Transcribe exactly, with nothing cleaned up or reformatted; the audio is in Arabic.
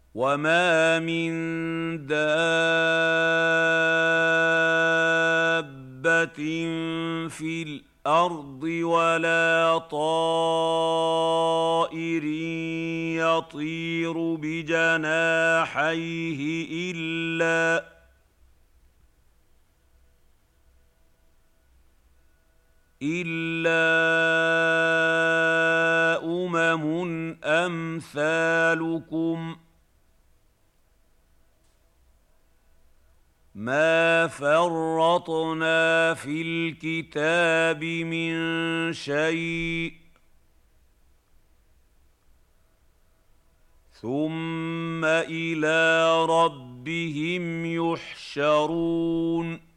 وما من دابة في الأرض ولا طائر يطير بجناحيه إلا إلا أمم أمثالكم ما فرطنا في الكتاب من شيء ثم إلى ربهم يحشرون